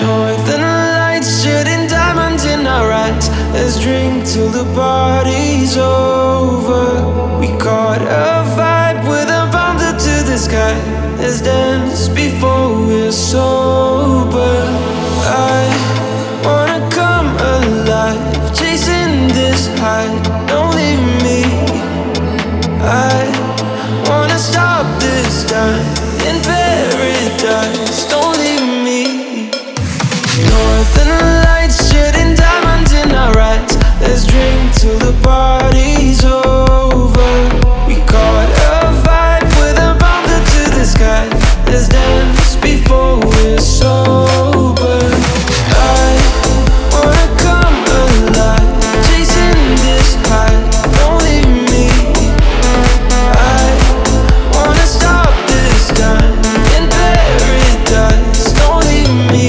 Northern lights shooting diamonds in our eyes. Let's drink till the party's over. We caught a vibe with a bounded to the sky. Let's dance before we're sober. I wanna come alive, chasing this high. Don't leave me. I wanna stop this time in paradise. Don't leave me. Northern lights shooting diamonds in our eyes. Let's drink till the party's over. We caught a vibe with a bounded to the sky. Let's dance before we're sober. I wanna come alive, chasing this high. Don't leave me. I wanna stop this time in paradise. Don't leave me.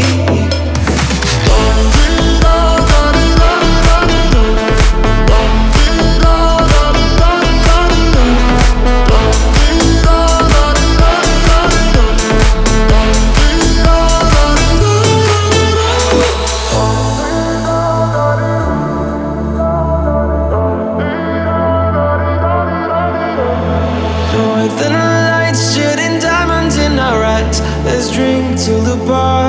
Northern lights shooting diamonds in our eyes. Let's drink till the bar